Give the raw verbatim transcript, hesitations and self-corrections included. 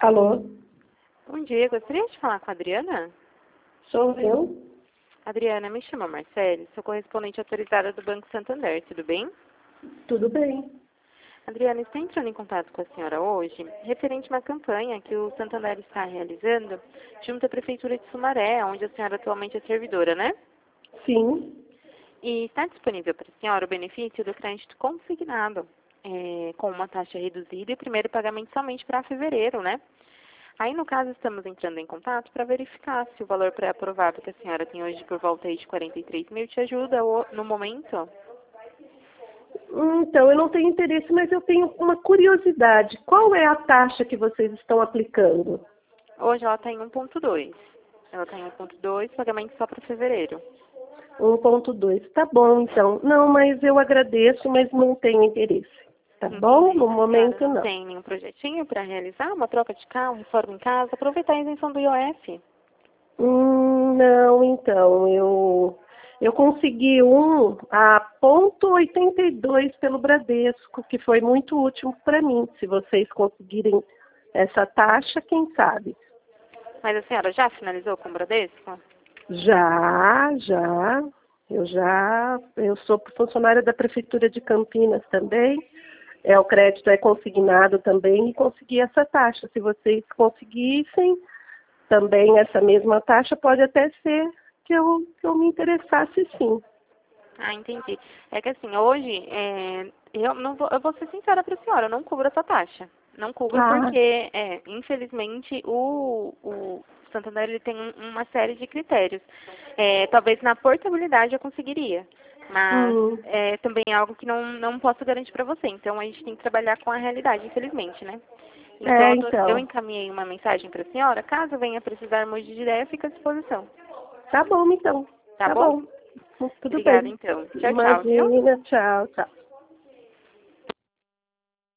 Alô, Bom dia, gostaria de falar com a Adriana? sou eu? Adriana, me chama Marcele, sou correspondente autorizada do Banco Santander, tudo bem? Tudo bem? Adriana, está entrando em contato com a senhora hoje, referente a uma campanha que o Santander está realizando junto à Prefeitura de Sumaré, onde a senhora atualmente é servidora, né? Sim. E está disponível para a senhora o benefício do crédito consignado, é, com uma taxa reduzida e o primeiro pagamento somente para fevereiro, né? Aí, no caso, estamos entrando em contato para verificar se o valor pré-aprovado que a senhora tem hoje por volta aí de quarenta e três mil te ajuda o- no momento. Então, eu não tenho interesse, mas eu tenho uma curiosidade. Qual é a taxa que vocês estão aplicando? Hoje ela está em um ponto dois. Ela está em um ponto dois, pagamento só para fevereiro. um ponto dois. Tá bom, então. Não, mas eu agradeço, mas não tenho interesse. Tá bom? Entendi. No A senhora momento, não não. tem nenhum projetinho para realizar uma troca de carro, reforma em casa? Aproveitar a isenção do I O F. Hum, não, então. Eu, eu consegui um a ponto oitenta e dois pelo Bradesco, que foi muito útil para mim. Se vocês conseguirem essa taxa, quem sabe? Mas a senhora já finalizou com o Bradesco? Já, já. Eu já, eu sou funcionária da Prefeitura de Campinas também. É, o crédito é consignado também e consegui essa taxa. Se vocês conseguissem também essa mesma taxa, pode até ser que eu, que eu me interessasse sim. Ah, entendi. É que assim, hoje, é, eu, não vou, eu vou ser sincera para a senhora, eu não cubro essa taxa. Não cubro Ah, porque, é, infelizmente, o, o Santander ele tem um- uma série de critérios. É, talvez na portabilidade eu conseguiria, mas hum, é também é algo que não, não posso garantir para você. Então, a gente tem que trabalhar com a realidade, infelizmente, né? Então, é, eu, tô- eu então. encaminhei uma mensagem para a senhora, caso venha precisar mudar de ideia, fica à disposição. Tá bom, então. Tá Tá bom? bom. Tudo Obrigada, bem. então. Tchau, tchau, viu? Imagina, tchau, tchau.